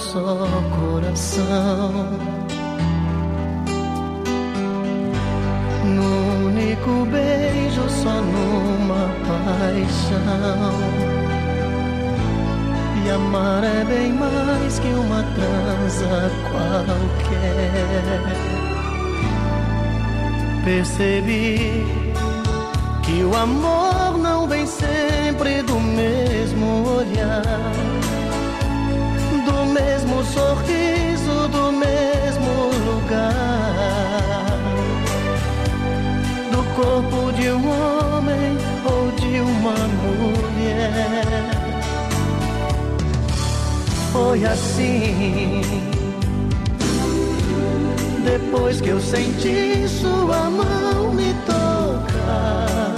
só coração. Num único beijo, só numa paixão. E amar é bem mais que uma transa qualquer. Percebi que o amor não vem sempre do mesmo olhar, do mesmo sorriso, do mesmo lugar, do corpo de um homem ou de uma mulher. Foi assim, depois que eu senti sua mão me tocar,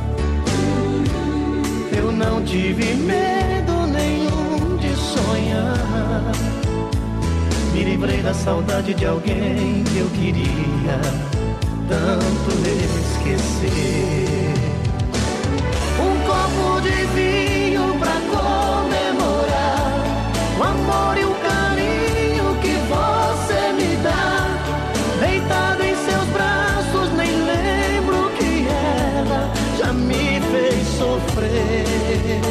eu não tive medo nenhum de sonhar. Me livrei da saudade de alguém que eu queria tanto esquecer. Um copo de vinho pra comemorar o amor e o carinho que você me dá. Deitada em seus braços, nem lembro que ela já me fez sofrer.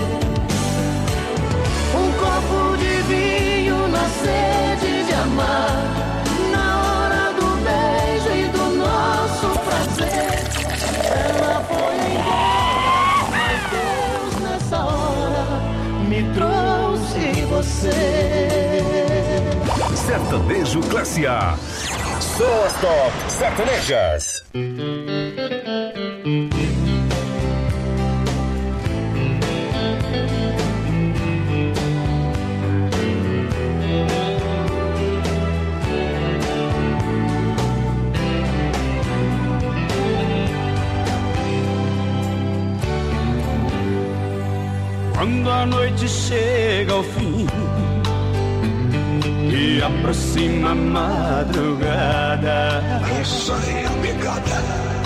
Um copo de vinho na sede de amar, na hora do beijo e do nosso prazer. Ela foi embora, mas Deus nessa hora me trouxe você. Sertanejo Classe A. Só as top sertanejas. Quando a noite chega ao fim e aproxima a madrugada, Essa é a pegada.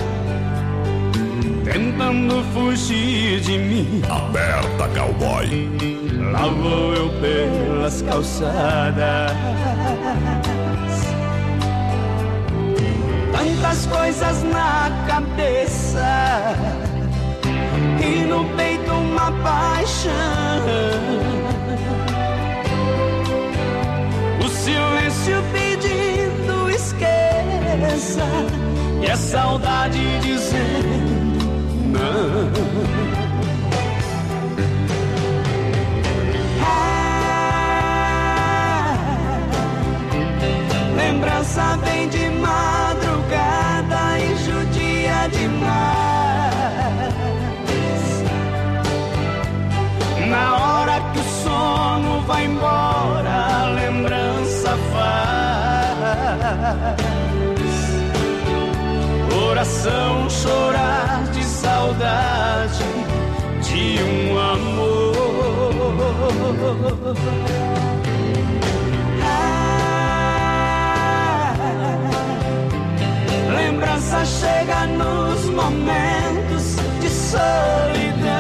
tentando fugir de mim, Aperta, cowboy. lá vou eu pelas calçadas. Tantas coisas na cabeça e no peito uma paixão. O silêncio pedindo esqueça e a saudade dizendo não. Lembrança vem de madrugada e judia demais. Na hora que o sono vai embora, a lembrança faz coração chorar de saudade de um amor. Lembrança chega nos momentos de solidão,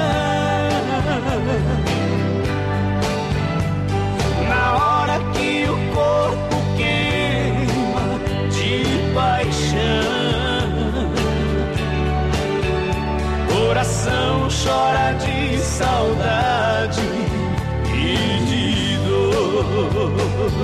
na hora que o corpo queima de paixão, coração chora de saudade e de dor.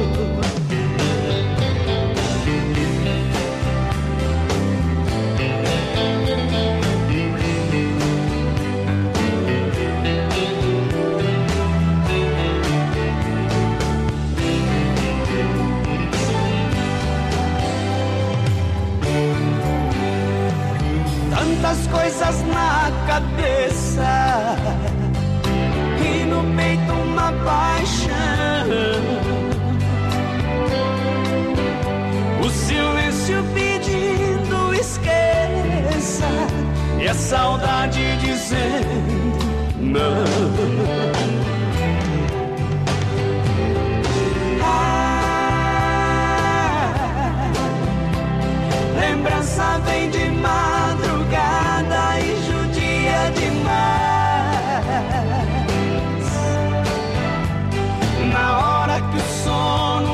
Tantas coisas na cabeça e no peito uma paixão. O silêncio pedindo esqueça e a saudade dizendo não. Lembrança vem de madrugada e judia demais. Na hora que o sono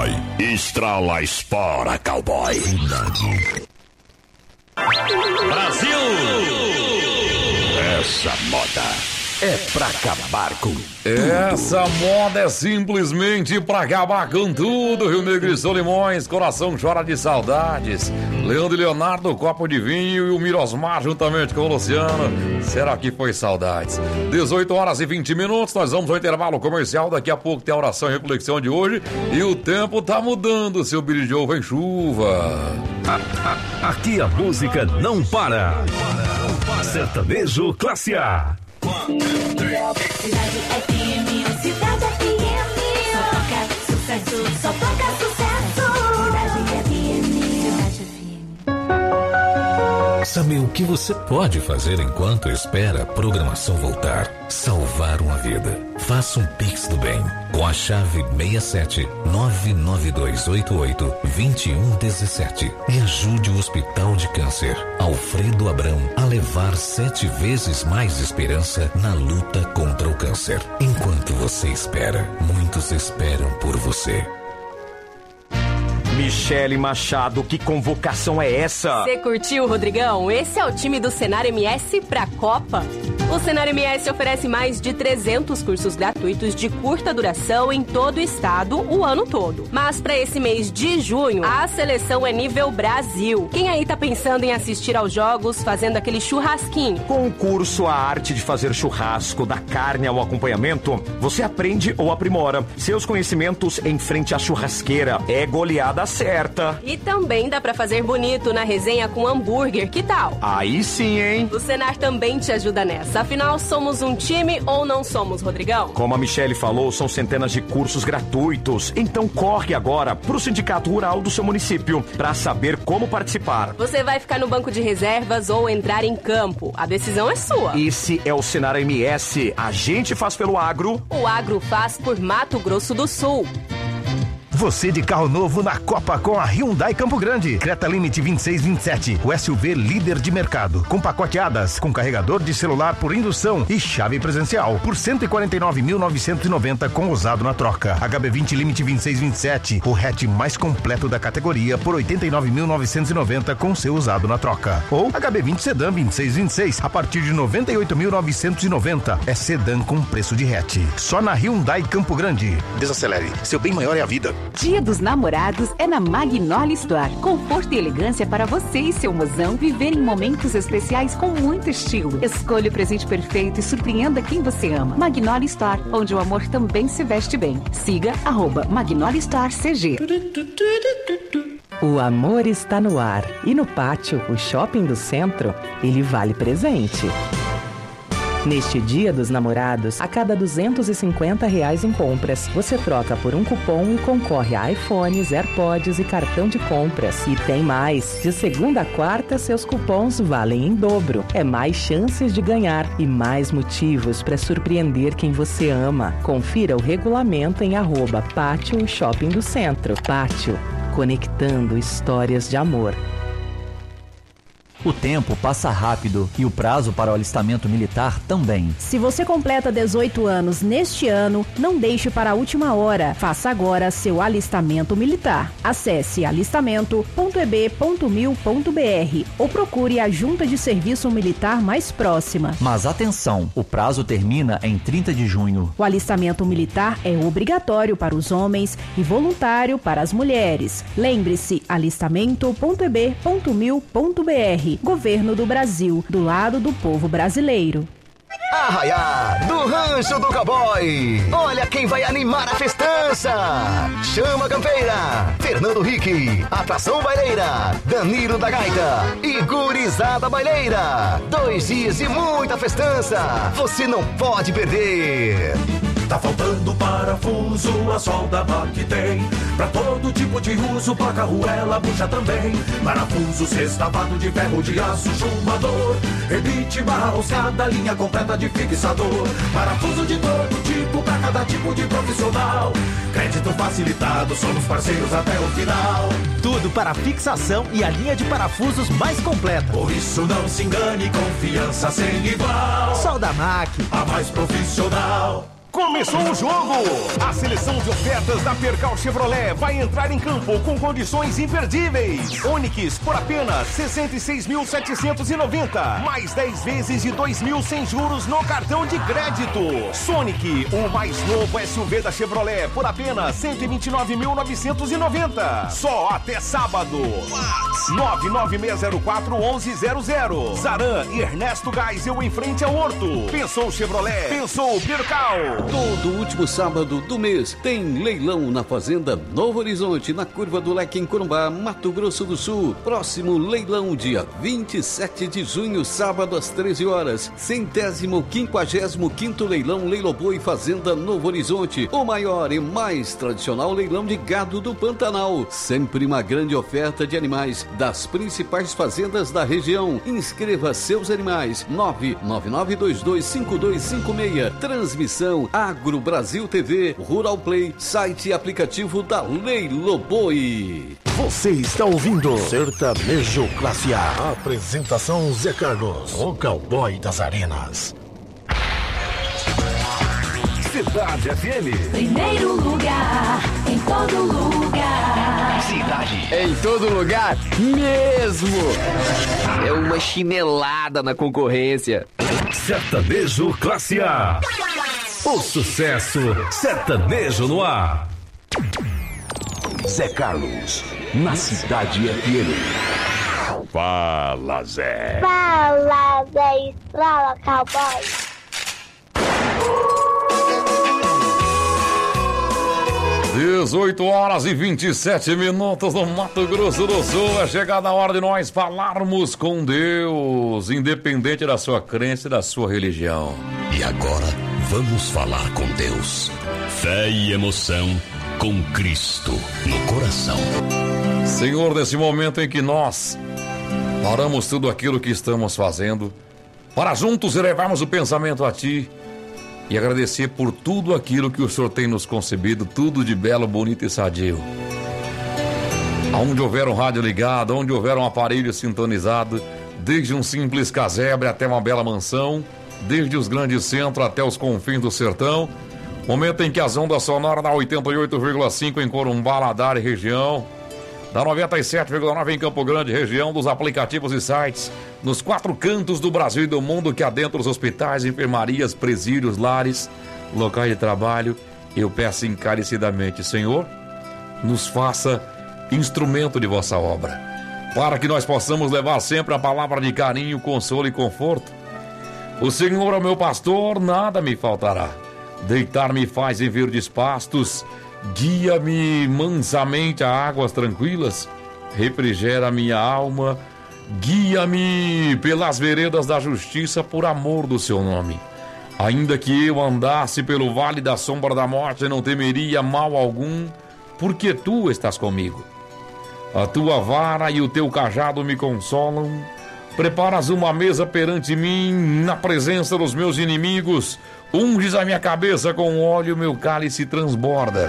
Cowboy. Estrala a espora, cowboy. Brasil! Essa moda é pra acabar com tudo. Essa moda é simplesmente pra acabar com tudo. Rio Negro e Solimões, coração chora de saudades. Leandro e Leonardo, copo de vinho, e o Mirosmar juntamente com o Luciano. Será que foi saudades? 18 horas e 20 minutos, nós vamos ao intervalo comercial. Daqui a pouco tem a oração e reflexão de hoje. E o tempo tá mudando, seu Billy Joe, vem chuva. Aqui a música não para. Sertanejo Classe A. Cidade FM, Cidade FM, só toca sucesso, só toca sucesso. Cidade FM, Sabe o que você pode fazer enquanto espera a programação voltar? Salvar uma vida. Faça um Pix do Bem com a chave 67-99288-2117 e ajude o Hospital de Câncer Alfredo Abrão a levar 7 vezes mais esperança na luta contra o câncer. Enquanto você espera, muitos esperam por você. Michele Machado, que convocação é essa? Você curtiu, Rodrigão? Esse é o time do Senar MS pra Copa. O Senar MS oferece mais de 300 cursos gratuitos de curta duração em todo o estado o ano todo. Mas para esse mês de junho, a seleção é nível Brasil. Quem aí tá pensando em assistir aos jogos fazendo aquele churrasquinho? Com o curso A Arte de Fazer Churrasco, da carne ao acompanhamento, você aprende ou aprimora seus conhecimentos em frente à churrasqueira. É goleada certa. E também dá pra fazer bonito na resenha com hambúrguer, que tal? Aí sim, hein? O Senar também te ajuda nessa. Afinal, somos um time ou não somos, Rodrigão? Como a Michele falou, são centenas de cursos gratuitos. Então corre agora pro Sindicato Rural do seu município para saber como participar. Você vai ficar no banco de reservas ou entrar em campo. A decisão é sua. Esse é o Senar MS. A gente faz pelo agro. O agro faz por Mato Grosso do Sul. Você de carro novo na Copa com a Hyundai Campo Grande. Creta Limite 2627, o SUV líder de mercado. Com pacote ADAS, com carregador de celular por indução e chave presencial. Por 149.990 com usado na troca. HB20 Limite 2627, o hatch mais completo da categoria por 89.990 com seu usado na troca. Ou HB20 Sedan 2626, a partir de 98.990. É sedã com preço de hatch. Só na Hyundai Campo Grande. Desacelere, seu bem maior é a vida. Dia dos Namorados é na Magnolia Store. Conforto e elegância para você e seu mozão viverem momentos especiais com muito estilo. Escolha o presente perfeito e surpreenda quem você ama. Magnolia Store, onde o amor também se veste bem. Siga @Magnolia Store CG. O amor está no ar e no Pátio, o shopping do centro, ele vale presente. Neste Dia dos Namorados, a cada R$250 em compras, você troca por um cupom e concorre a iPhones, AirPods e cartão de compras. E tem mais! De segunda a quarta, seus cupons valem em dobro. É mais chances de ganhar e mais motivos para surpreender quem você ama. Confira o regulamento em @Pátio Shopping do Centro. Pátio, conectando histórias de amor. O tempo passa rápido e o prazo para o alistamento militar também. Se você completa 18 anos neste ano, não deixe para a última hora. Faça agora seu alistamento militar. Acesse alistamento.eb.mil.br ou procure a Junta de Serviço Militar mais próxima. Mas atenção, o prazo termina em 30 de junho. O alistamento militar é obrigatório para os homens e voluntário para as mulheres. Lembre-se, alistamento.eb.mil.br. Governo do Brasil, do lado do povo brasileiro. Arraiá do Rancho do Cowboy. Olha quem vai animar a festança. Chama Campeira, Fernando Rick, Atração Baileira, Danilo da Gaita e Gurizada Baileira. 2 dias e muita festança. Você não pode perder. Tá faltando parafuso, a solda que tem. Pra todo tipo de uso, placa, arruela, bucha também. Parafuso, sextavado de ferro, de aço, chumbador. Rebite, barra roscada, linha completa de fixador. Parafuso de todo tipo, pra cada tipo de profissional. Crédito facilitado, somos parceiros até o final. Tudo para fixação e a linha de parafusos mais completa. Por isso não se engane, confiança sem igual. Soldamac, a mais profissional. Começou o jogo! A seleção de ofertas da Percal Chevrolet vai entrar em campo com condições imperdíveis. Onix por apenas 66.790, mais 10 vezes de 2.000 sem juros no cartão de crédito. Sonic, o mais novo SUV da Chevrolet, por apenas 129.990. Só até sábado. 99604-1100. Zaran e Ernesto Geisel em frente ao Horto. Pensou Chevrolet, pensou Percal. Todo último sábado do mês tem leilão na Fazenda Novo Horizonte, na Curva do Leque, em Corumbá, Mato Grosso do Sul. Próximo leilão, dia 27 de junho, sábado às 13 horas. 155º leilão Leiloboi Fazenda Novo Horizonte. O maior e mais tradicional leilão de gado do Pantanal. Sempre uma grande oferta de animais das principais fazendas da região. Inscreva seus animais. 999225256. Transmissão Agro Brasil TV, Rural Play, site e aplicativo da Leiloboi. Você está ouvindo Sertanejo Classe A. Apresentação Zé Carlos, o cowboy das arenas. Cidade FM. Primeiro lugar, em todo lugar. Cidade. Em todo lugar mesmo. É uma chinelada na concorrência. Sertanejo Classe A. O sucesso sertanejo no ar. Zé Carlos, na Cidade FM. Fala, Zé. Fala, Zé. Fala, cowboy. Dezoito horas e 27 minutos no Mato Grosso do Sul. É chegada a hora de nós falarmos com Deus, independente da sua crença e da sua religião. E agora, vamos falar com Deus. Fé e emoção com Cristo no coração. Senhor, nesse momento em que nós paramos tudo aquilo que estamos fazendo, para juntos elevarmos o pensamento a Ti e agradecer por tudo aquilo que o Senhor tem nos concebido, tudo de belo, bonito e sadio. Aonde houver um rádio ligado, onde houver um aparelho sintonizado, desde um simples casebre até uma bela mansão, desde os grandes centros até os confins do sertão, momento em que as ondas sonoras da 88,5 em Corumbá, Ladar e região, da 97,9 em Campo Grande, região, dos aplicativos e sites, nos 4 cantos do Brasil e do mundo que adentram os hospitais, enfermarias, presídios, lares, locais de trabalho. Eu peço encarecidamente, Senhor, nos faça instrumento de vossa obra, para que nós possamos levar sempre a palavra de carinho, consolo e conforto. O Senhor é o meu pastor, nada me faltará. Deitar-me faz em verdes pastos, guia-me mansamente a águas tranquilas, refrigera minha alma, guia-me pelas veredas da justiça por amor do seu nome. Ainda que eu andasse pelo vale da sombra da morte, não temeria mal algum, porque tu estás comigo. A tua vara e o teu cajado me consolam. Preparas uma mesa perante mim, na presença dos meus inimigos. Unges a minha cabeça com óleo, meu cálice transborda.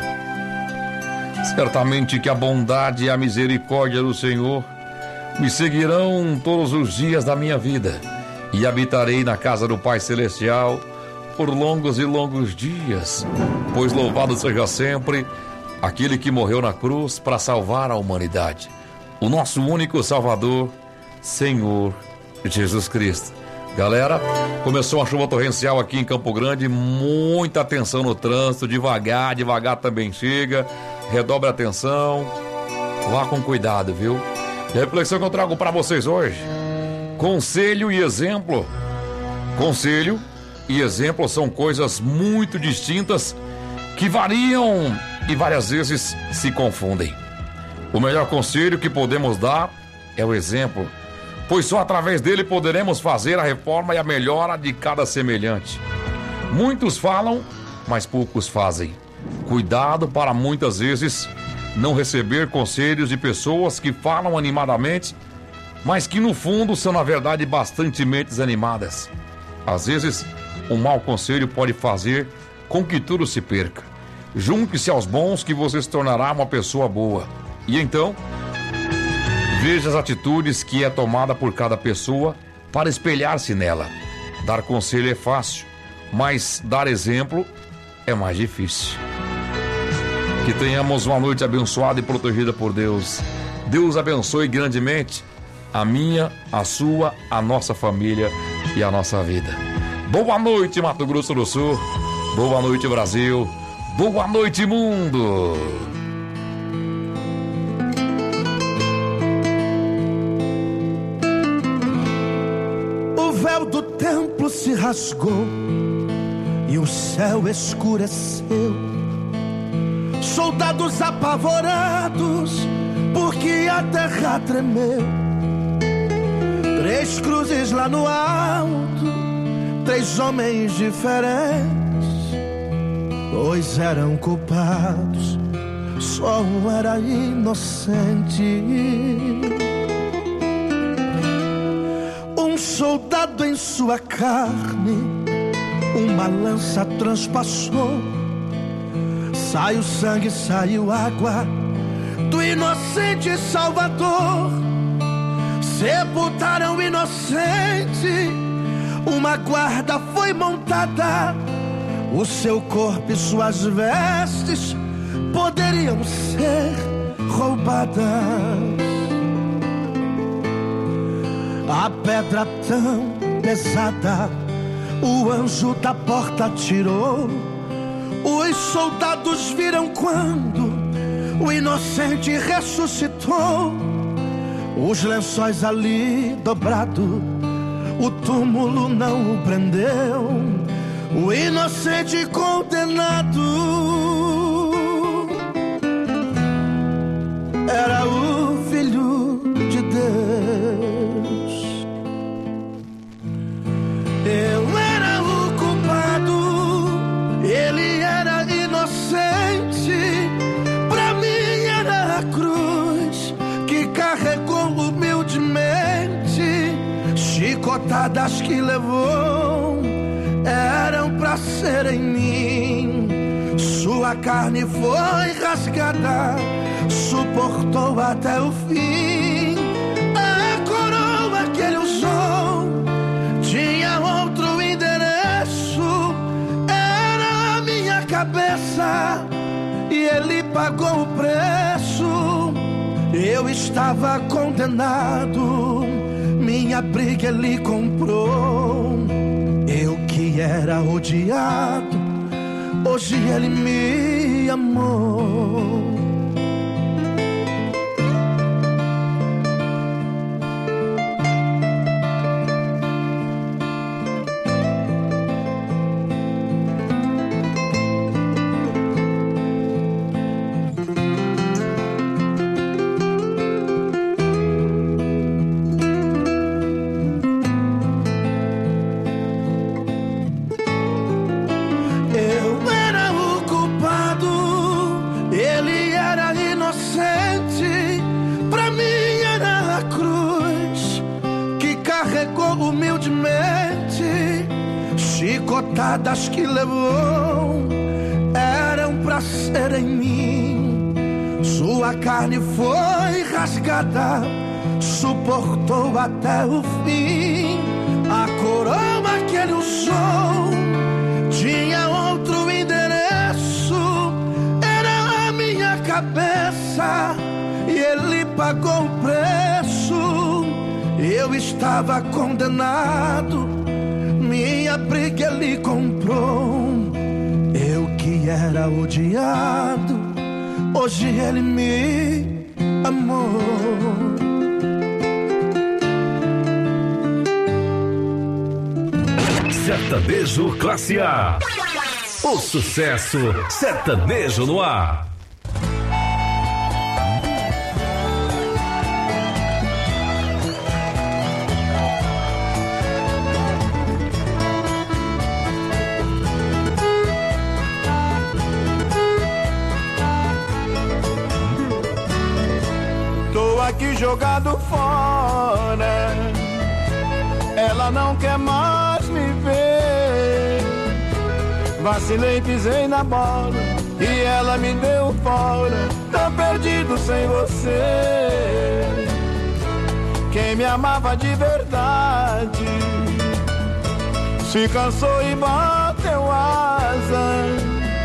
Certamente que a bondade e a misericórdia do Senhor me seguirão todos os dias da minha vida, e habitarei na casa do Pai Celestial por longos e longos dias, pois louvado seja sempre aquele que morreu na cruz para salvar a humanidade, o nosso único Salvador, Senhor Jesus Cristo. Galera, começou uma chuva torrencial aqui em Campo Grande, muita atenção no trânsito, devagar também chega, redobre a atenção, vá com cuidado, viu? E a reflexão que eu trago para vocês hoje: conselho e exemplo. Conselho e exemplo são coisas muito distintas que variam e várias vezes se confundem. O melhor conselho que podemos dar é o exemplo, pois só através dele poderemos fazer a reforma e a melhora de cada semelhante. Muitos falam, mas poucos fazem. Cuidado para muitas vezes não receber conselhos de pessoas que falam animadamente, mas que no fundo são na verdade bastante mentes animadas. Às vezes, um mau conselho pode fazer com que tudo se perca. Junte-se aos bons que você se tornará uma pessoa boa. E então, veja as atitudes que é tomada por cada pessoa para espelhar-se nela. Dar conselho é fácil, mas dar exemplo é mais difícil. Que tenhamos uma noite abençoada e protegida por Deus. Deus abençoe grandemente a minha, a sua, a nossa família e a nossa vida. Boa noite, Mato Grosso do Sul. Boa noite, Brasil. Boa noite, mundo. O véu do templo se rasgou e o céu escureceu. Soldados apavorados, porque a terra tremeu. 3 cruzes lá no alto, 3 homens diferentes, 2 eram culpados, só um era inocente. Um soldado em sua carne, uma lança transpassou. Saiu sangue, saiu água do inocente Salvador. Sepultaram o inocente, uma guarda foi montada. O seu corpo e suas vestes poderiam ser roubadas. A pedra tão pesada, o anjo da porta tirou. Os soldados viram quando o inocente ressuscitou. Os lençóis ali dobrado, o túmulo não o prendeu. O inocente condenado era o Filho de Deus. Eu era o culpado, ele era inocente. Pra mim era a cruz que carregou humildemente. Chicotadas que levou eram pra ser em mim. Sua carne foi rasgada, suportou até o fim. A coroa que ele usou tinha outro endereço. Era a minha cabeça e ele pagou o preço. Eu estava condenado, minha briga ele comprou. Eu que era odiado, hoje ele me amou. Chicotadas que levou eram pra ser em mim. Sua carne foi rasgada, suportou até o fim. A coroa que ele usou tinha outro endereço. Era a minha cabeça e ele pagou o preço. Eu estava condenado, minha briga ele comprou. Eu que era odiado, hoje ele me amou. Sertanejo Classe A. O sucesso sertanejo no ar. Aqui jogado fora, ela não quer mais me ver. Vacilei, pisei na bola e ela me deu fora. Tô perdido sem você. Quem me amava de verdade se cansou e bateu asa.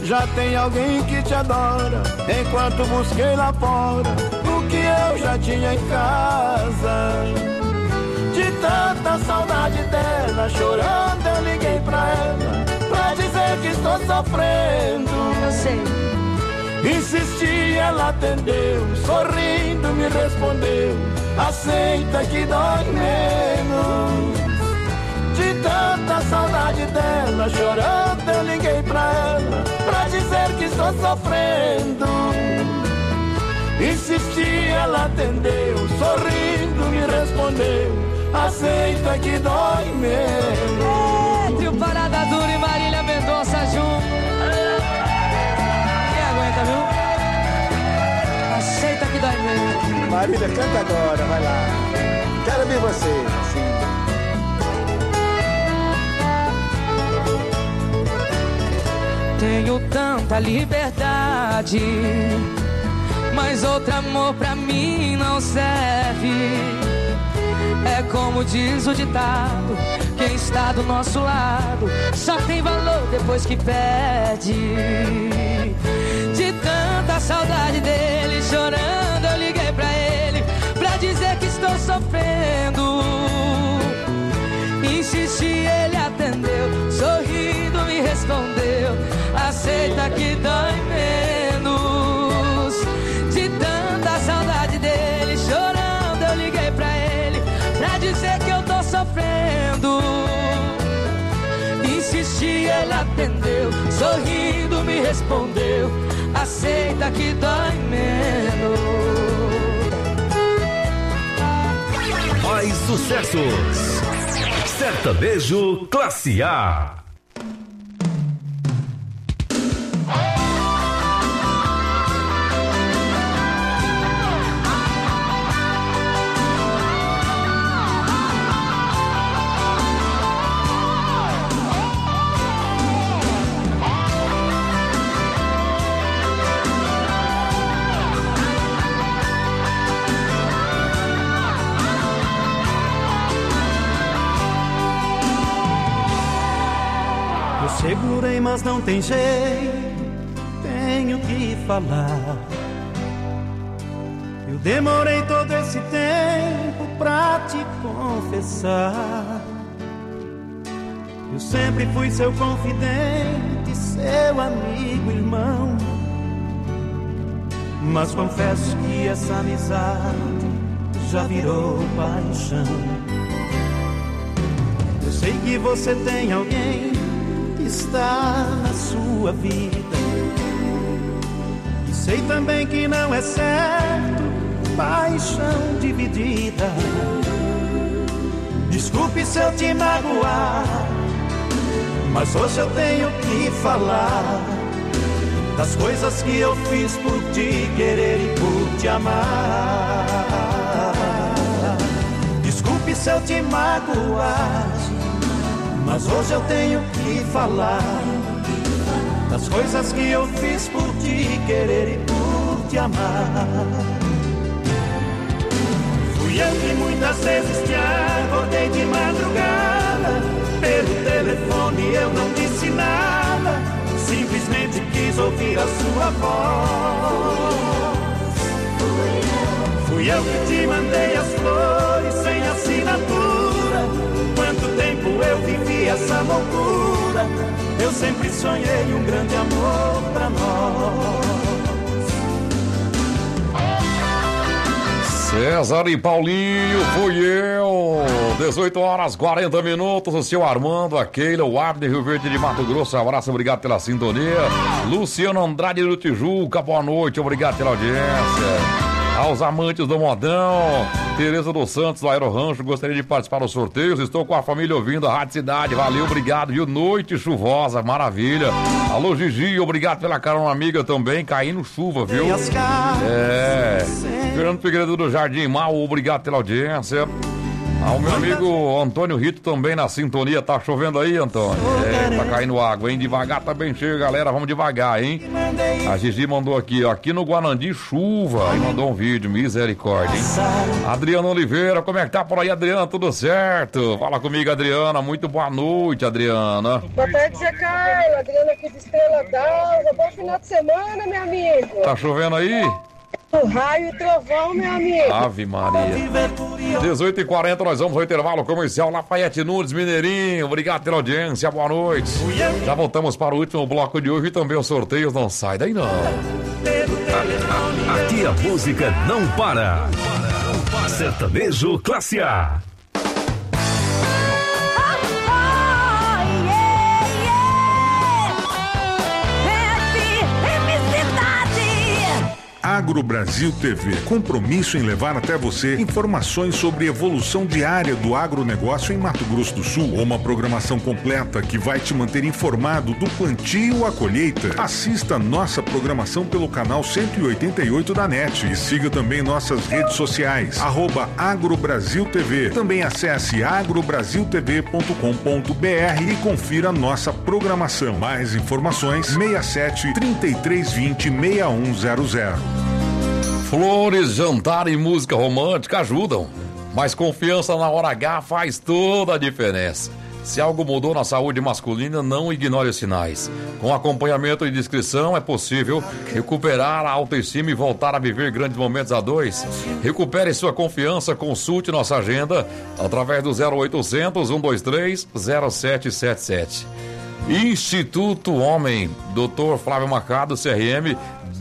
já tem alguém que te adora. Enquanto busquei lá fora o que eu já tinha em casa. De tanta saudade dela, chorando eu liguei pra ela, pra dizer que estou sofrendo. Eu sei. Insisti, ela atendeu, sorrindo me respondeu: aceita que dói menos. De tanta saudade dela, chorando eu liguei pra ela, pra dizer que estou sofrendo. Insisti, ela atendeu, sorrindo me respondeu: aceita que dói menos. Trio Parada Dura e Marília Mendonça junto. Quem aguenta, viu? Aceita que dói menos. Marília, canta agora, vai lá. Quero ver você, sim. Tenho tanta liberdade, mas outro amor pra mim não serve. É como diz o ditado, quem está do nosso lado só tem valor depois que perde. De tanta saudade dele, chorando eu liguei pra ele, pra dizer que estou sofrendo. Insisti, ele atendeu, sorrindo me respondeu: aceita que dói menos. De tanta saudade dele, chorando eu liguei pra ele, pra dizer que eu tô sofrendo. Insisti, ele atendeu, sorrindo me respondeu: aceita que dói menos. Mais sucessos. Sertanejo Classe A. Segurei, mas não tem jeito, tenho que falar. Eu demorei todo esse tempo pra te confessar. Eu sempre fui seu confidente, seu amigo, irmão. Mas confesso que essa amizade já virou paixão. Eu sei que você tem alguém está na sua vida, e sei também que não é certo paixão dividida. Desculpe se eu te magoar, mas hoje eu tenho que falar das coisas que eu fiz por te querer e por te amar. Desculpe se eu te magoar, mas hoje eu tenho que falar das coisas que eu fiz por te querer e por te amar. Fui eu que muitas vezes te acordei de madrugada, pelo telefone eu não disse nada, simplesmente quis ouvir a sua voz. Fui eu que te mandei as flores sem assinatura. Quanto tempo eu vivi essa loucura, eu sempre sonhei um grande amor pra nós. César e Paulinho, fui eu. 18 horas 40 minutos, o seu Armando, a Keila, o Abner, Rio Verde de Mato Grosso, abraço, obrigado pela sintonia. Luciano Andrade do Tijuca, boa noite, obrigado pela audiência. Aos amantes do modão, Tereza dos Santos do Aero Rancho, gostaria de participar dos sorteios, estou com a família ouvindo a Rádio Cidade, valeu, obrigado, viu? Noite chuvosa, maravilha. Alô Gigi, obrigado pela carona amiga também, caindo chuva, viu? Fernando Figueiredo do Jardim Mal, obrigado pela audiência. O meu amigo Antônio Rito também na sintonia. Tá chovendo aí, Antônio? Tá caindo água, hein? Devagar também chega, galera. Vamos devagar, hein? A Gigi mandou aqui, ó. Aqui no Guarandi, chuva. E mandou um vídeo, misericórdia, hein? Adriana Oliveira, como é que tá por aí, Adriana? Tudo certo? Fala comigo, Adriana. Muito boa noite, Adriana. Boa tarde, Zé Carlos. Adriana aqui de Estrela d'Alva. Bom final de semana, meu amigo. Tá chovendo aí? O raio e trovão, meu amigo. Ave Maria. 18h40, nós vamos ao intervalo comercial. Lafayette Nunes, Mineirinho. Obrigado pela audiência, boa noite. Já voltamos para o último bloco de hoje e também os sorteios. Não sai daí, não. Aqui a música não para. Sertanejo Classe A. Agro Brasil TV, compromisso em levar até você informações sobre evolução diária do agronegócio em Mato Grosso do Sul. Uma programação completa que vai te manter informado do plantio à colheita. Assista nossa programação pelo canal 188 da NET e siga também nossas redes sociais, @AgroBrasilTV. Também acesse agrobrasiltv.com.br e confira nossa programação. Mais informações 67 3320 6100. Flores, jantar e música romântica ajudam, mas confiança na hora H faz toda a diferença. Se algo mudou na saúde masculina, não ignore os sinais. Com acompanhamento e discrição é possível recuperar a autoestima e voltar a viver grandes momentos a dois. Recupere sua confiança, consulte nossa agenda através do 0800 123 0777. Instituto Homem, Dr. Flávio Machado, CRM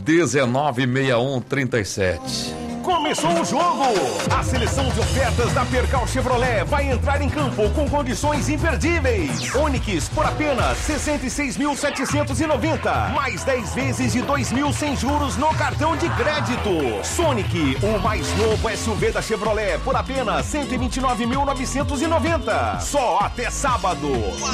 196137. Começou o jogo! A seleção de ofertas da Percal Chevrolet vai entrar em campo com condições imperdíveis. Onix por apenas 66.790, mais 10 vezes de 2.000 sem juros no cartão de crédito. Sonic, o mais novo SUV da Chevrolet, por apenas 129.990. Só até sábado.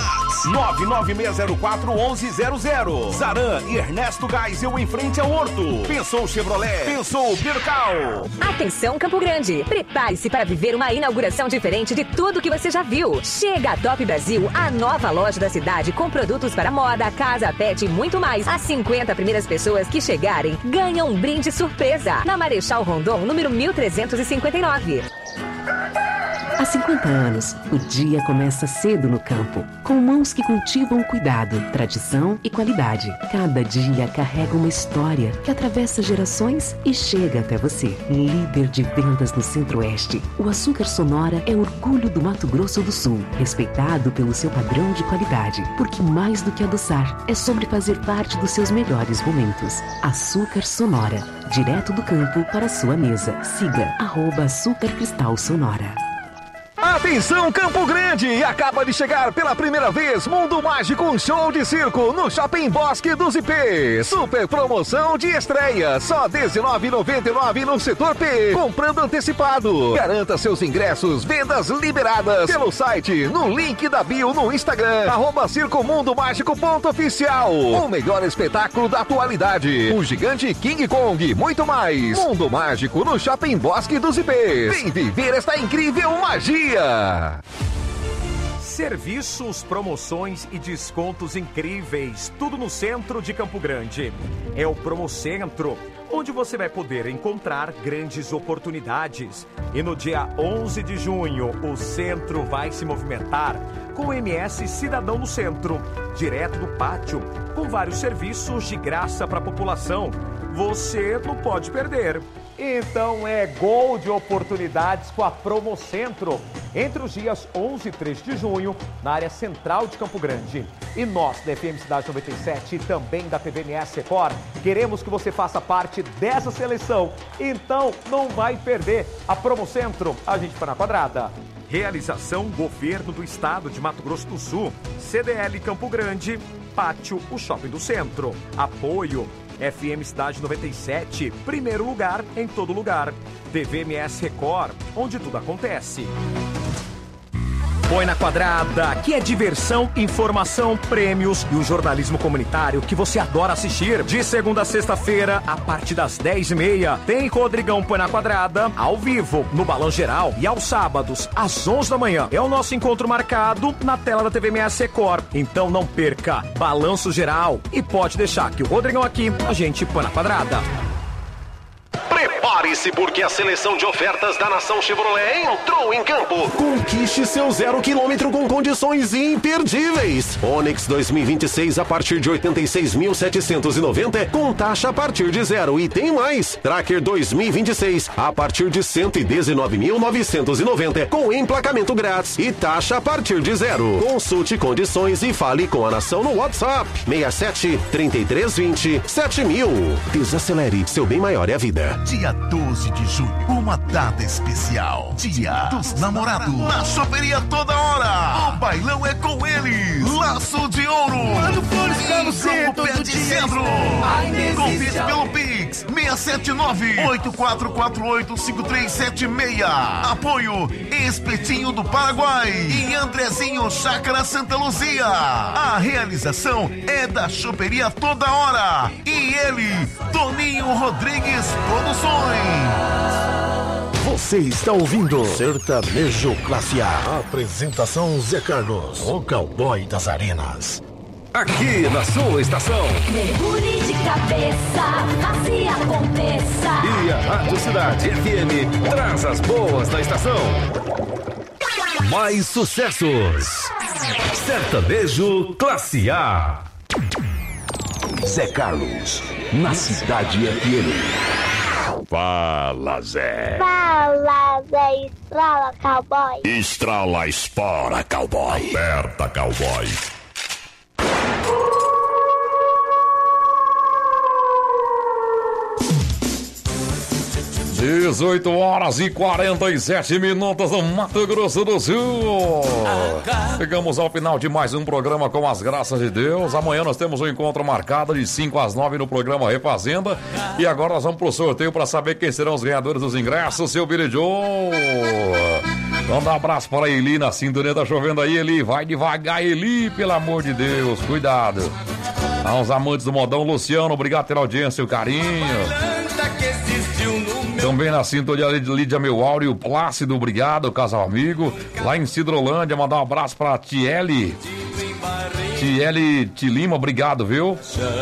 99604-1100. Zaran e Ernesto Geisel em frente ao Horto. Pensou Chevrolet, pensou Percal. Atenção, Campo Grande! Prepare-se para viver uma inauguração diferente de tudo que você já viu. Chega a Top Brasil, a nova loja da cidade com produtos para moda, casa, pet e muito mais. As 50 primeiras pessoas que chegarem ganham um brinde surpresa na Marechal Rondon, número 1359. Há 50 anos, o dia começa cedo no campo, com mãos que cultivam cuidado, tradição e qualidade. Cada dia carrega uma história que atravessa gerações e chega até você. Líder de vendas no Centro-Oeste, o Açúcar Sonora é orgulho do Mato Grosso do Sul, respeitado pelo seu padrão de qualidade, porque mais do que adoçar, é sobre fazer parte dos seus melhores momentos. Açúcar Sonora, direto do campo para a sua mesa. Siga @Açúcar Cristal Sonora. Atenção, Campo Grande! Acaba de chegar pela primeira vez Mundo Mágico, um show de circo no Shopping Bosque dos IPs. Super promoção de estreia, só R$19,99 no setor P. Comprando antecipado. Garanta seus ingressos, vendas liberadas pelo site, no link da bio no Instagram, @circomundomágico.oficial. O melhor espetáculo da atualidade. O gigante King Kong, muito mais. Mundo Mágico no Shopping Bosque dos IPs. Vem viver esta incrível magia. Serviços, promoções e descontos incríveis, tudo no centro de Campo Grande. É o Promocentro, onde você vai poder encontrar grandes oportunidades. E no dia 11 de junho, o centro vai se movimentar com o MS Cidadão no Centro, direto do pátio, com vários serviços de graça para a população. Você não pode perder. Então é gol de oportunidades com a Promocentro, entre os dias 11 e 3 de junho, na área central de Campo Grande. E nós, da FM Cidade 97 e também da PBMS Record, queremos que você faça parte dessa seleção. Então não vai perder a Promocentro, a gente vai na quadrada. Realização Governo do Estado de Mato Grosso do Sul, CDL Campo Grande, Pátio, o Shopping do Centro. Apoio FM Cidade 97, primeiro lugar em todo lugar. TVMS Record, onde tudo acontece. Põe na Quadrada, que é diversão, informação, prêmios e o jornalismo comunitário que você adora assistir. De segunda a sexta-feira, a partir das 10h30, tem Rodrigão Põe na Quadrada, ao vivo, no Balão Geral, e aos sábados, às 11 da manhã. É o nosso encontro marcado na tela da TV 6 Secor. Então não perca, Balanço Geral. E pode deixar que o Rodrigão aqui, a gente põe na quadrada. Prepare-se, porque a seleção de ofertas da Nação Chevrolet entrou em campo. Conquiste seu 0 km com condições imperdíveis. Onix 2026 a partir de 86.790 com taxa a partir de 0. E tem mais. Tracker 2026 a partir de 119.990 com emplacamento grátis e taxa a partir de 0. Consulte condições e fale com a Nação no WhatsApp 67 3320 7000. Desacelere, seu bem maior é a vida. Dia 12 de julho, uma data especial. Dia dos Namorados. Na choperia toda hora. O bailão é com eles. Laço de Ouro. Mando flores pra você todo dia. Convite pelo Pix 679-8448-5376. Apoio Espetinho do Paraguai e Andrezinho Chácara Santa Luzia. A realização é da choperia toda hora. E ele, Toninho Rodrigues Produções. Você está ouvindo Sertanejo Classe A. Apresentação Zé Carlos, o cowboy das arenas. Aqui na sua estação. Mergulhe de cabeça, assim aconteça. E a Rádio Cidade FM traz as boas da estação. Mais sucessos. Sertanejo Classe A. Zé Carlos, na Cidade FM. Fala, Zé. Fala, Zé. Estrala, cowboy. Estrala, espora, cowboy. Aperta, cowboy. 18h47 no Mato Grosso do Sul. Chegamos ao final de mais um programa com as graças de Deus. Amanhã nós temos um encontro marcado de 5 às 9 no programa Refazenda. E agora nós vamos pro sorteio para saber quem serão os ganhadores dos ingressos, seu Billy Joe. Vamos dar um abraço para a Eli na sintonia, tá chovendo aí, Eli. Vai devagar, Eli, pelo amor de Deus, cuidado. Aos amantes do modão, Luciano, obrigado pela audiência e o carinho. Também na sintonia de Lídia Meuauro e o Plácido, obrigado, casal amigo. Lá em Cidrolândia, mandar um abraço pra Tiele Tilima, obrigado, viu?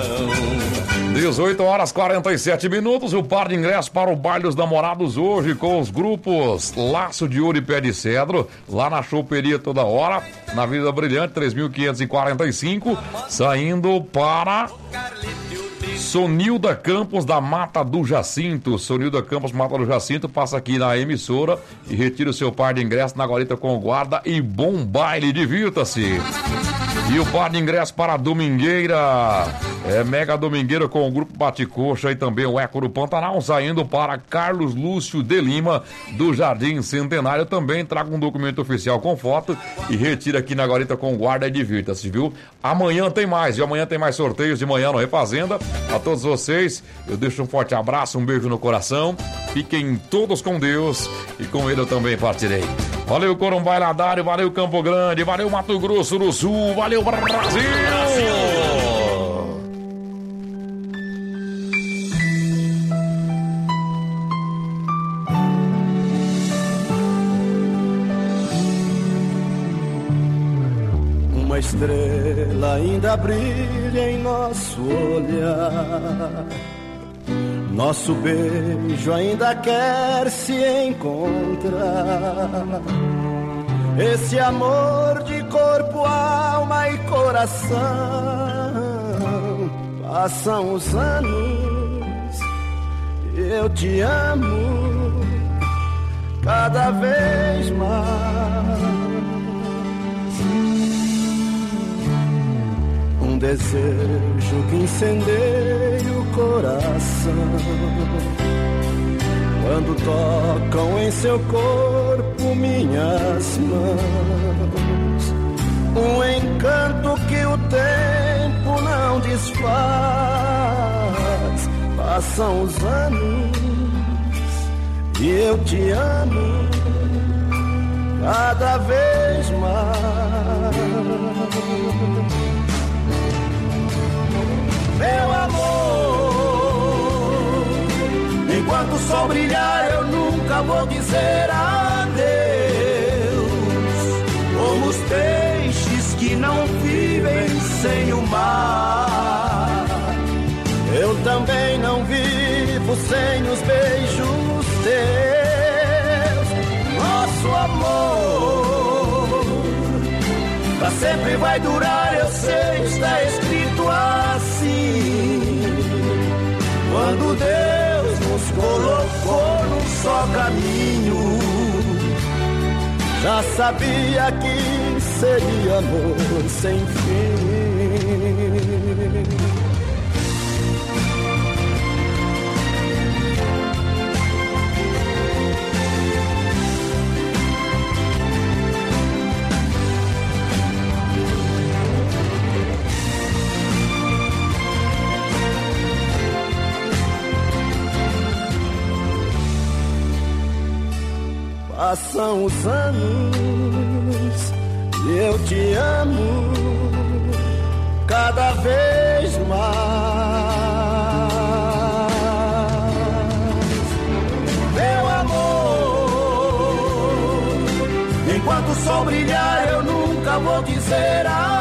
18h47, o par de ingressos para o Baile dos Namorados hoje com os grupos Laço de Ouro e Pé de Cedro, lá na choperia toda hora, na Vida Brilhante, 3.545, saindo para Sonilda Campos da Mata do Jacinto. Sonilda Campos, Mata do Jacinto, passa aqui na emissora e retira o seu par de ingressos na guarita com guarda e bom baile, divirta-se. E o par de ingressos para a Domingueira, Mega Domingueira com o Grupo Bate-Coxa e também o Eco do Pantanal, saindo para Carlos Lúcio de Lima, do Jardim Centenário. Também traga um documento oficial com foto e retira aqui na guarita com guarda e divirta-se, viu? Amanhã tem mais, e amanhã tem mais sorteios de manhã no Refazenda. A todos vocês, eu deixo um forte abraço, um beijo no coração. Fiquem todos com Deus e com ele eu também partirei. Valeu, Corumbá Ladário, valeu, Campo Grande, valeu, Mato Grosso do Sul, valeu, Brasil! Uma estrela ainda brilha em nosso olhar. Nosso beijo ainda quer se encontrar. Esse amor de corpo, alma e coração. Passam os anos, eu te amo cada vez mais. Um desejo que incendeia o coração quando tocam em seu corpo minhas mãos. Um encanto que o tempo não desfaz. Passam os anos e eu te amo cada vez mais. Meu amor, enquanto o sol brilhar eu nunca vou dizer adeus. Como os peixes que não vivem sem o mar, eu também não vivo sem os beijos teus. Nosso amor pra sempre vai durar, eu sei, está escrito assim. Quando Deus nos colocou num só caminho, já sabia que seria amor sem fim. Passam os anos e eu te amo cada vez mais. Meu amor, enquanto o sol brilhar eu nunca vou dizer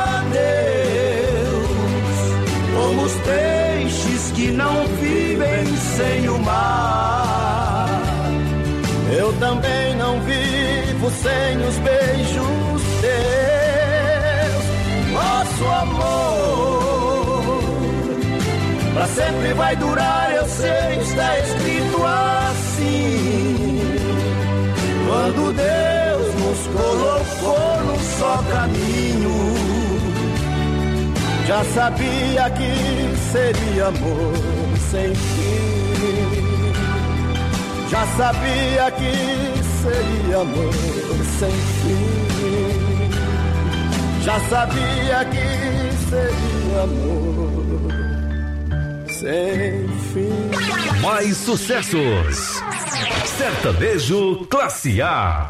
adeus. Como os peixes que não vivem sem o mar, eu também não vivo sem os beijos teus. Nosso amor pra sempre vai durar, eu sei, está escrito assim. Quando Deus nos colocou num só caminho, já sabia que seria amor sem fim. Já sabia que seria amor sem fim. Já sabia que seria amor sem fim. Mais sucessos. Sertanejo Classe A.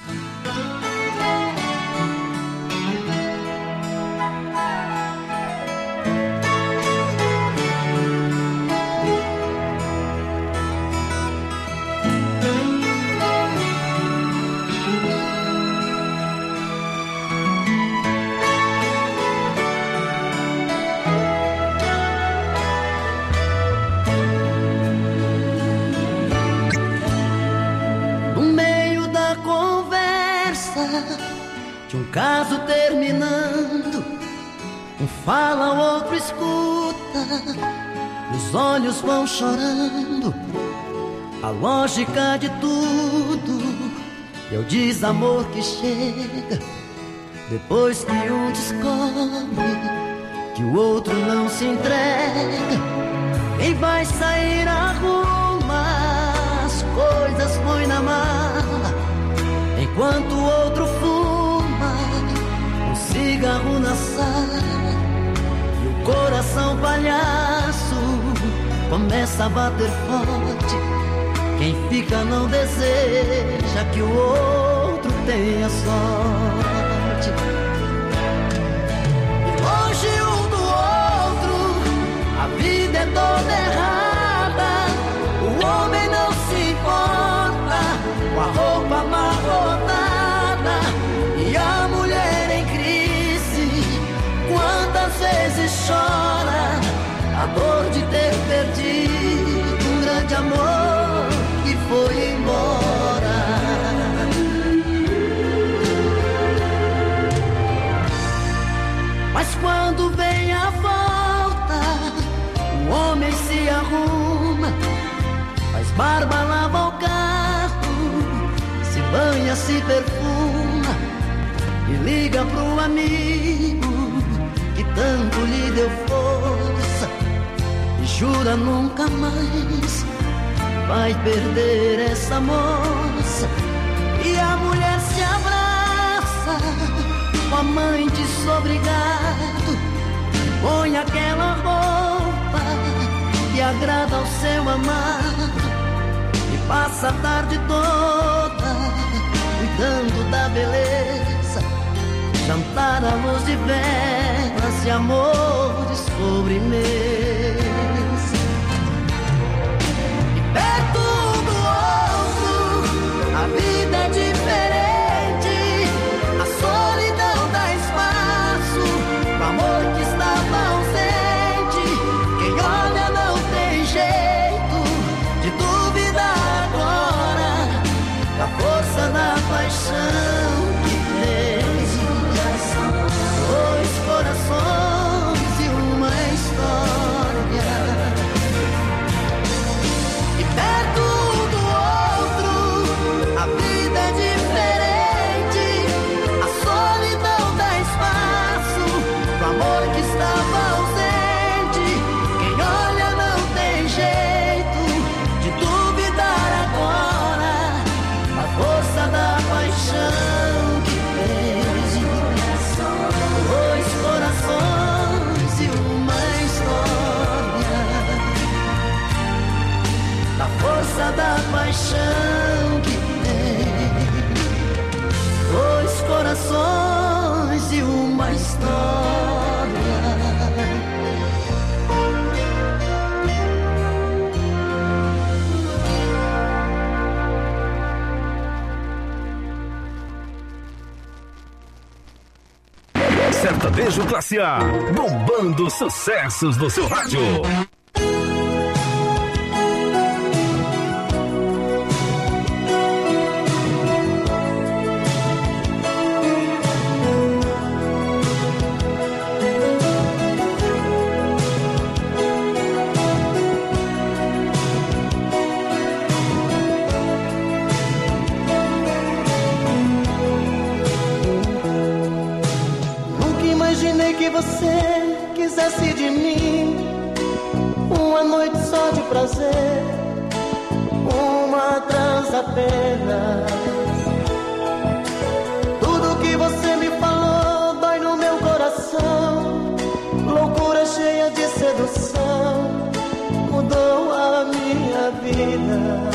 De um caso terminando, um fala, o outro escuta, os olhos vão chorando. A lógica de tudo é o desamor que chega depois que um descobre que o outro não se entrega. Quem vai sair arruma as coisas, põe na mala, enquanto o outro fuma um cigarro na sala. E o coração palhaço começa a bater forte. Quem fica não deseja que o outro tenha sorte. E longe um do outro, a vida é toda errada. O homem não se importa com a roupa amarrotada e a mulher em crise. Quantas vezes chora a dor de ter perdido um grande amor que foi embora. Mas quando vem a volta, o homem se arruma, faz barba, lava o carro, se banha, se perfuma e liga pro amigo que tanto lhe deu força e jura nunca mais vai perder essa moça. E a mulher se abraça com a mãe desobrigado, põe aquela roupa que agrada ao seu amado e passa a tarde toda cuidando da beleza, jantar à luz de velas e amor de sobremesa. E perto um do outro, a vida é diferente, a solidão dá espaço pro amor que estava ausente. Quem olha não tem jeito de duvidar agora da força da paixão que tem. Dois corações e uma história, e perto um do outro a vida é diferente, a solidão dá espaço pro amor que estava ausente. Quem olha não tem jeito de duvidar agora a força da paixão que tem. Dois corações e uma história, da força da paixão que tem. Dois corações e uma história. Sertanejo Classe A, bombando sucessos do seu rádio. Que você quisesse de mim uma noite só de prazer, uma trança apenas. Tudo que você me falou dói no meu coração, loucura cheia de sedução mudou a minha vida.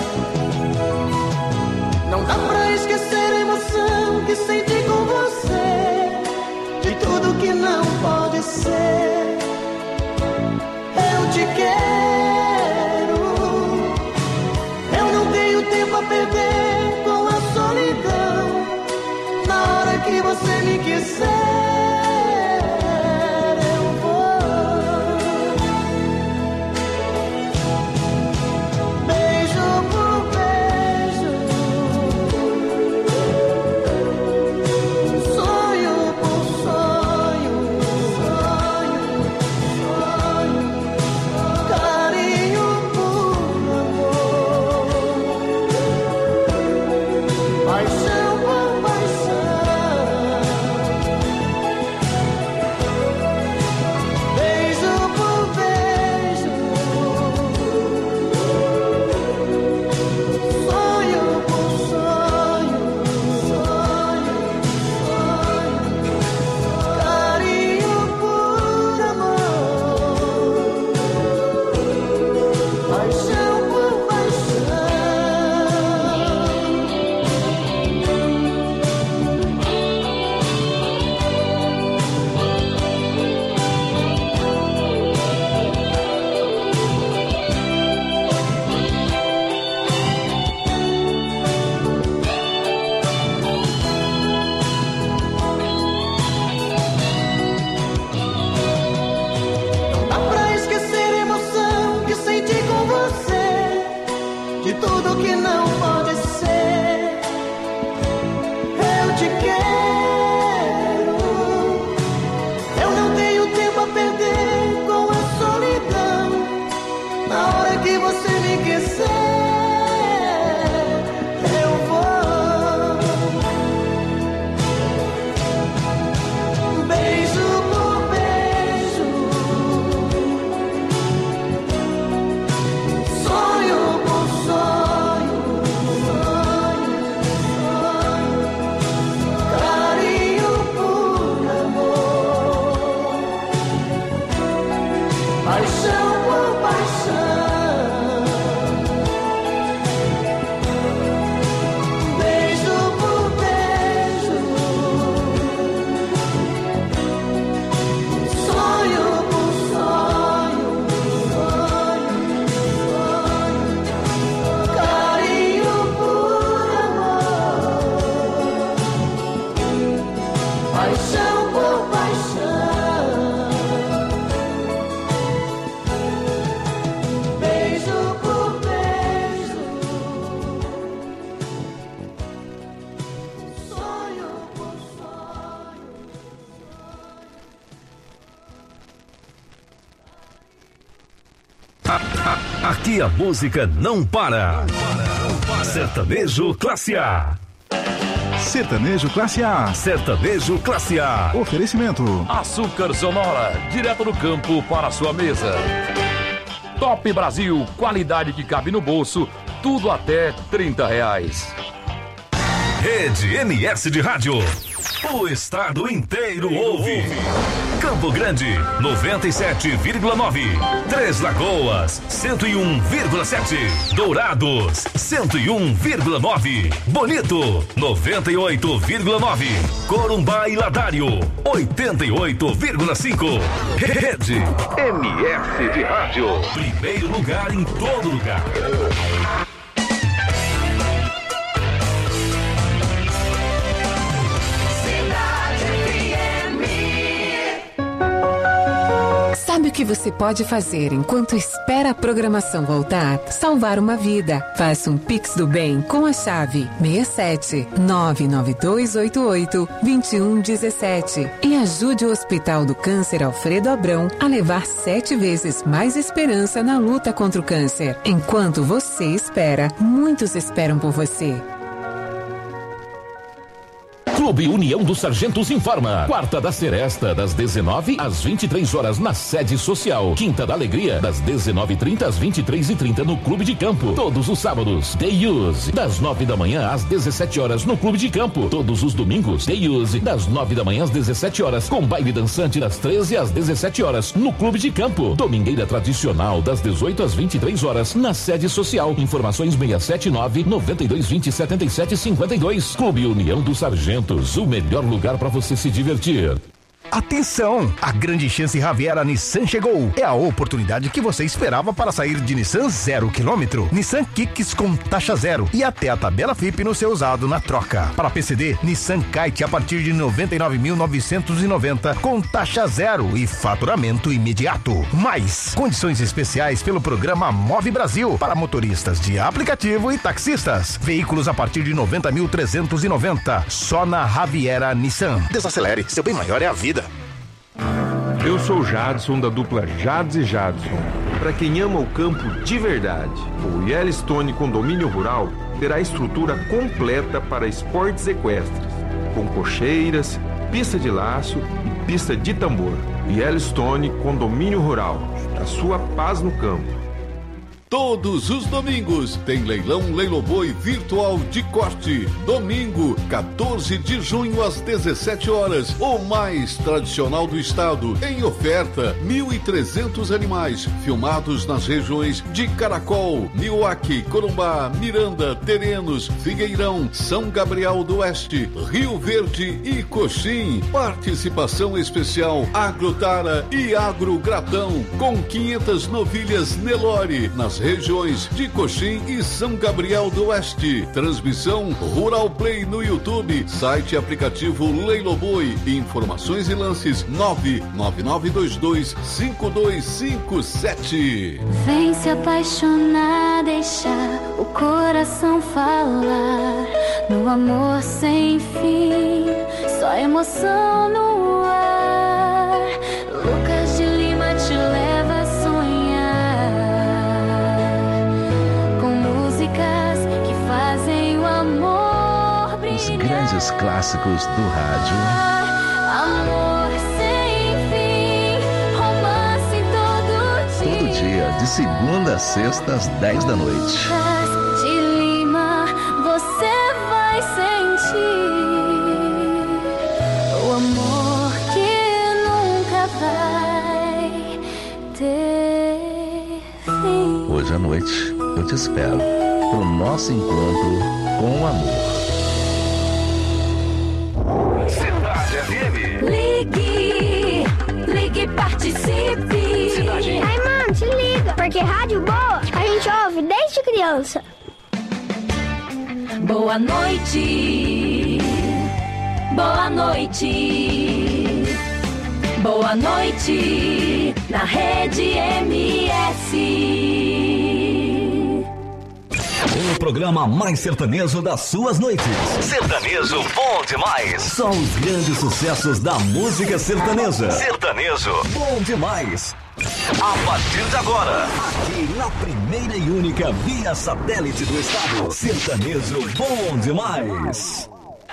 Não dá pra esquecer a emoção que senti com você, de tudo que não pode ser. Eu te quero, eu não tenho tempo a perder com a sua Aqui a música não para. Sertanejo Classe A. Sertanejo Classe A. Sertanejo Classe A. Oferecimento. Açúcar Sonora, direto do campo para a sua mesa. Top Brasil, qualidade que cabe no bolso, tudo até R$30. Rede MS de Rádio. O estado inteiro ouve. Campo Grande, 97,9. Três Lagoas, 101,7. Dourados, 101,9. Bonito, 98,9. Corumbá e Ladário, 88,5. Rede MS de Rádio. Primeiro lugar em todo lugar. Sabe o que você pode fazer enquanto espera a programação voltar? Salvar uma vida. Faça um Pix do Bem com a chave 67-99288-2117 e ajude o Hospital do Câncer Alfredo Abrão a levar 7 vezes mais esperança na luta contra o câncer. Enquanto você espera, muitos esperam por você. Clube União dos Sargentos informa. Quarta da Seresta, das 19 às 23 horas na sede social. Quinta da Alegria, das 19h30 às 23h30 no Clube de Campo. Todos os sábados, Day Use, das 9 da manhã às 17 horas no Clube de Campo. Todos os domingos, Day Use, das 9 da manhã às 17 horas, com baile dançante das 13 às 17 horas no Clube de Campo. Domingueira tradicional, das 18 às 23 horas na sede social. Informações 679-9220-7752. Clube União dos Sargentos. O melhor lugar para você se divertir. Atenção! A grande chance Riviera Nissan chegou. É a oportunidade que você esperava para sair de Nissan 0 km. Nissan Kicks com taxa zero e até a tabela FIP no seu usado na troca. Para PCD, Nissan Kite a partir de 99.990 com taxa zero e faturamento imediato. Mais condições especiais pelo programa Move Brasil para motoristas de aplicativo e taxistas. Veículos a partir de 90.390 só na Riviera Nissan. Desacelere, seu bem maior é a vida. Eu sou o Jadson da dupla Jads e Jadson. Para quem ama o campo de verdade, o Yellowstone Condomínio Rural terá estrutura completa para esportes equestres, com cocheiras, pista de laço e pista de tambor. Yellowstone Condomínio Rural, a sua paz no campo. Todos os domingos tem leilão Leiloboi virtual de corte. Domingo, 14 de junho às 17 horas. O mais tradicional do estado. Em oferta, 1.300 animais filmados nas regiões de Caracol, Nioaque, Corumbá, Miranda, Terenos, Figueirão, São Gabriel do Oeste, Rio Verde e Coxim. Participação especial Agrotara e Agrogratão com 500 novilhas Nelore nas regiões de Coxim e São Gabriel do Oeste. Transmissão Rural Play no YouTube, site e aplicativo Leiloboi. Informações e lances 999225257. Vem se apaixonar, deixar o coração falar. No amor sem fim, só emoção no ar. Lucas de Lima te leva a sonhar. Os grandes clássicos do rádio. Amor sem fim, romance todo dia. Todo dia, de segunda a sexta, às 10 da noite. De Lima, você vai sentir o amor que nunca vai ter fim. Hoje à noite, eu te espero pro nosso encontro com o amor. Ligue e participe. Cidade. Ai, mano, se liga, porque rádio boa a gente ouve desde criança. Boa noite. Boa noite. Boa noite na Rede MS. O programa mais sertanejo das suas noites. Sertanejo bom demais. Só os grandes sucessos da música sertaneja. Sertanejo bom demais. A partir de agora, aqui na primeira e única via satélite do estado, Sertanejo Bom Demais.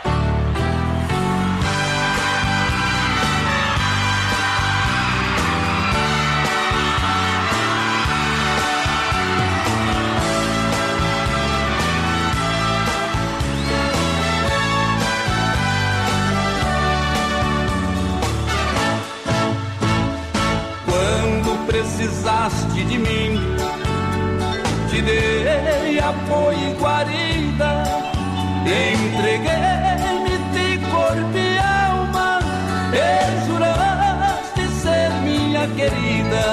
Precisaste de mim, te dei apoio e guarida, entreguei-me de corpo e alma, e juraste ser minha querida.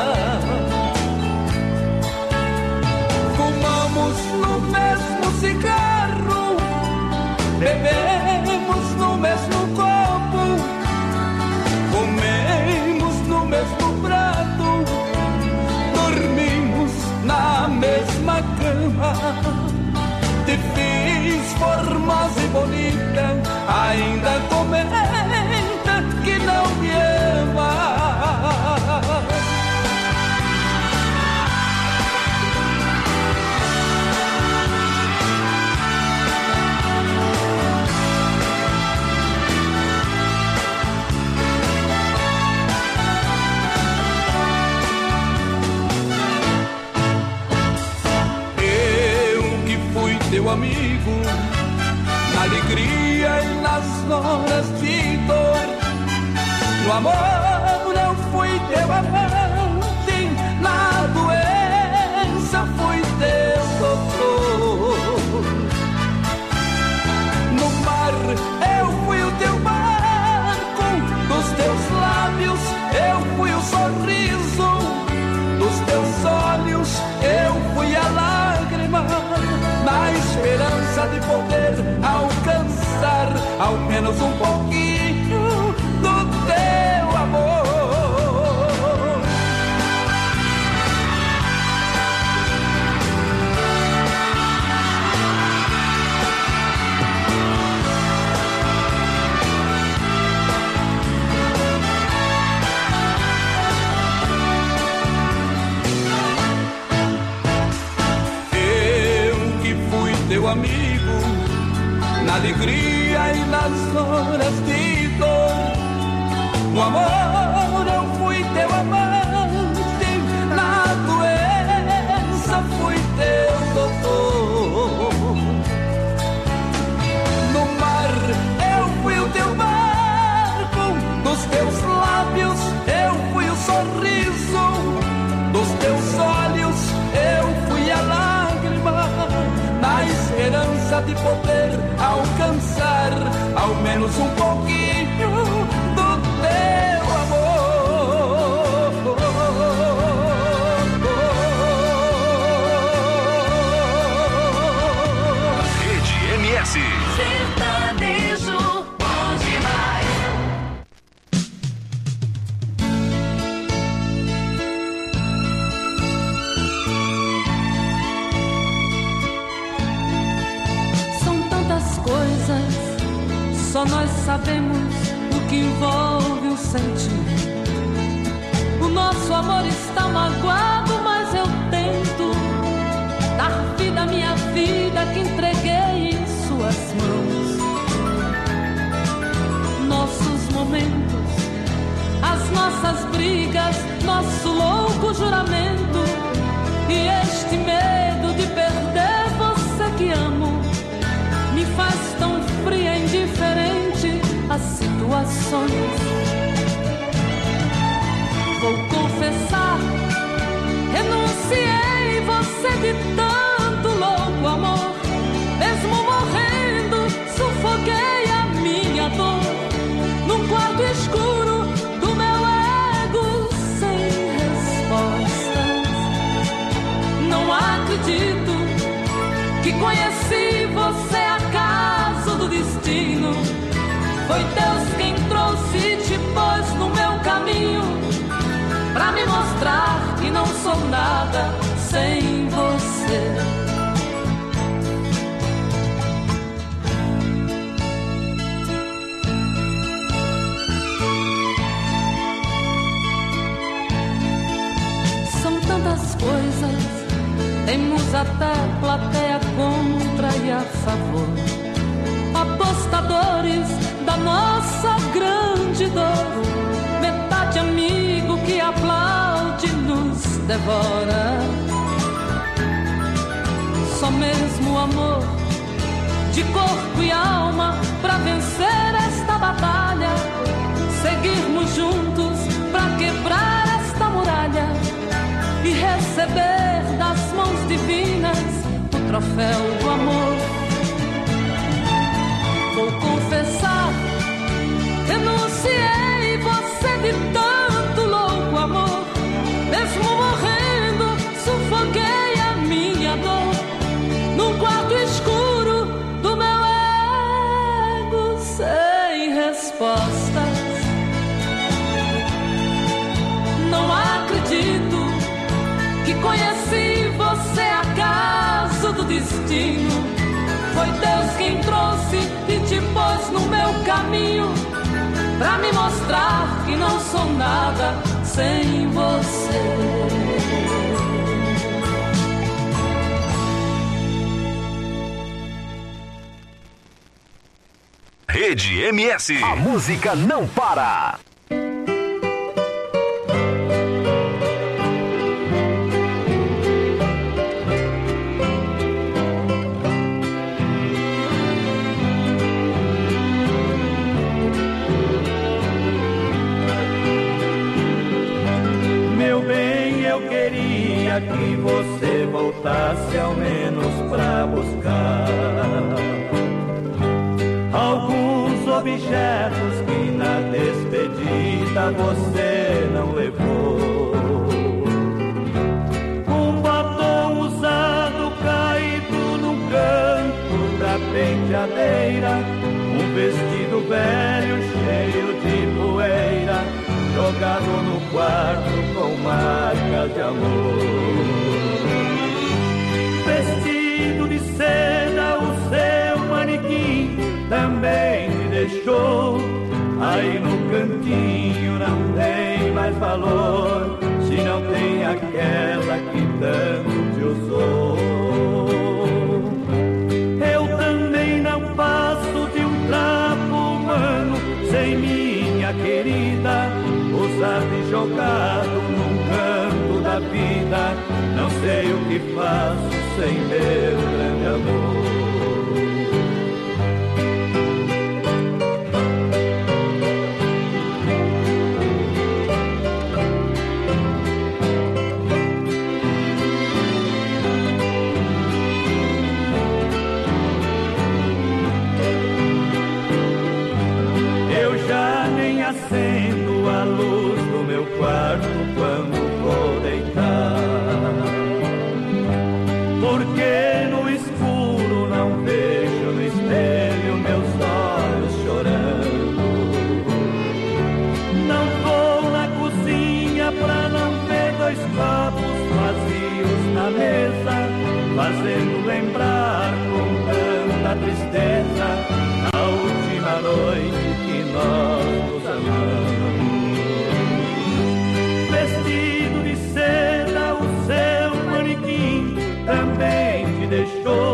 Fumamos no mesmo cigarro, bebemos no mesmo copo, comemos no mesmo prato, dormimos na mesma cama. Te fiz formosa e bonita, ainda comenta que não me ama. Teu amigo, na alegria e nas horas de dor. No amor eu fui teu amante, na doença fui teu doutor. No mar eu fui o teu barco, dos teus lábios eu fui o sorriso, dos teus olhos eu fui a lágrima, na esperança de poder alcançar ao menos um pouquinho do teu amor. Teu amigo, na alegria e nas horas de dor. No amor eu fui teu amante, na doença fui teu doutor. No mar eu fui o teu barco, dos teus lábios eu fui o sorriso, dos teus olhos eu fui a lágrima, na esperança de poder alcançar ao menos um pouquinho do teu amor. Rede MS. Sertanejo bom demais. Só nós sabemos o que envolve o sentir. O nosso amor está magoado, mas eu tento dar vida à minha vida que entreguei em suas mãos. Nossos momentos, as nossas brigas, nosso louco juramento e este medo de perder você que amo me faz tão fria e indiferente às situações. Vou confessar, renunciei você de tanto louco amor. Mesmo morrendo, sufoquei a minha dor num quarto escuro do meu ego sem respostas. Não acredito que conheci você acaso do destino. Foi Deus quem trouxe e te pôs no meu caminho, pra me mostrar que não sou nada sem você. até plateia contra e a favor, apostadores da nossa grande dor, metade amigo que aplaude nos devora. Só mesmo o amor de corpo e alma pra vencer esta batalha, seguirmos juntos pra quebrar esta muralha e receber das mãos divinas o troféu do amor. Vou confessar, renunciei você de tanto louco amor, mesmo morrendo sufoquei a minha dor num quarto escuro do meu ego sem respostas. Não acredito que conheci você acaso do destino. Foi Deus quem trouxe e te pôs no meu caminho, pra me mostrar que não sou nada sem você. Rede MS. A música não para. Meu bem, eu queria que você voltasse ao menos pra buscar alguns objetos que na despedida você não levou. Um batom usado caído no canto da penteadeira, um vestido velho cheio de poeira, jogado no quarto com marcas de amor. Vestido de seda, o seu manequim também te deixou. Aí no cantinho não tem mais valor, se não tem aquela que tanto te usou. Eu também não passo de um trapo humano sem minha querida, usado e jogado num canto da vida. Não sei o que faço sem meu grande amor. Acendo a luz do meu quarto quando vou deitar, porque no escuro não vejo no espelho meus olhos chorando. Não vou na cozinha pra não ver dois copos vazios na mesa, fazendo lembrar com tanta tristeza a última noite que nós nos amamos. Vestido de seda, o seu manequim também te deixou.